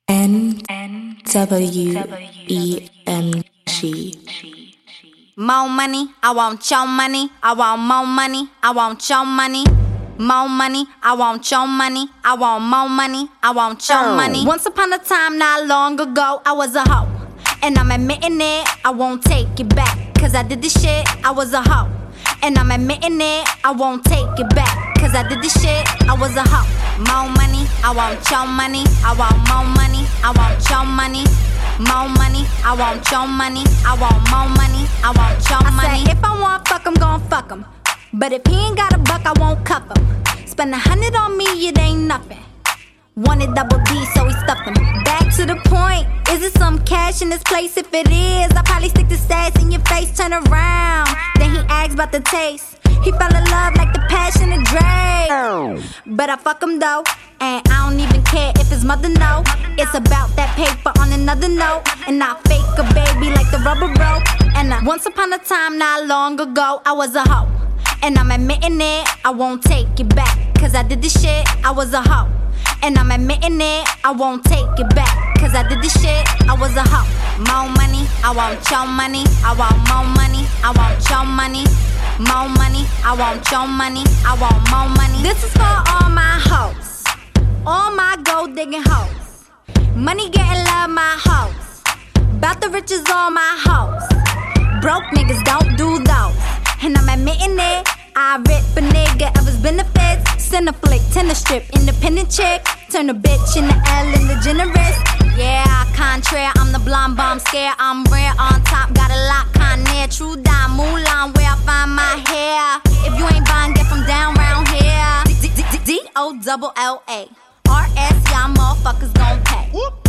NWENG. More money, I want your money. I want more money, I want your money. More money, I want your money. I want more money, I want your money. Once upon a time, not long ago, I was a hoe, and I'm admitting it, I won't take it back. Cause I did this shit, I was a hoe, and I'm admitting it, I won't take it back. Cause I did this shit, I was a hoe. More money, I want your money. I want more money, I want your money. More money, I want your money. I want more money, I want your money. I said if I want fuck, I'm gon' fuck him. But if he ain't got a buck, I won't cuff him. Spend 100 on me, it ain't nothing. Wanted double D, so he stuffed him. Back to the point, is it some cash in this place? If it is, I'll probably stick the stats in your face, turn around. Then he asks about the taste. He fell in love like the Passion of Drake. But I fuck him though, and I don't even care if his mother know. It's about that paper on another note, and I fake a baby like the rubber rope. And once upon a time, not long ago, I was a hoe, and I'm admitting it, I won't take it back. Cause I did this shit, I was a hoe, and I'm admitting it, I won't take it back. Cause I did this shit, I was a hoe. More money, I want your money. I want more money, I want your money. More money, I want your money. I want more money. This is for all my hoes, all my gold digging hoes. Money getting love, my hoes. Bout the riches, all my hoes. Broke niggas don't do those, and I'm admitting it, I rip a nigga of his benefits. Cineflick, tennis strip, independent chick. Turn a bitch into Ellen DeGeneres. Yeah, contraire, I'm the blonde bomb scare. I'm rare on top, got a lot Conair. True dime, Mulan, where I find my hair. If you ain't buying, get from down round here. D-O-double-L-A R-S, y'all motherfuckers gon' pay.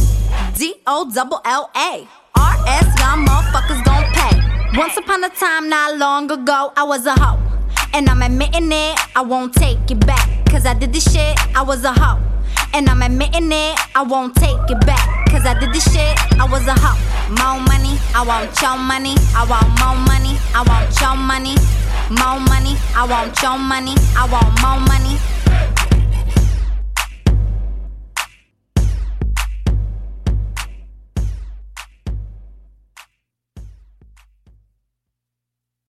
D-O-double-L-A R-S, y'all motherfuckers gon' pay. Once upon a time, not long ago, I was a hoe, and I'm admitting it, I won't take it back. Cause I did this shit, I was a hoe, and I'm admitting it, I won't take it back. Cause I did this shit, I was a hoe. More money, I want your money. I want more money, I want your money. More money, I want your money. I want more money.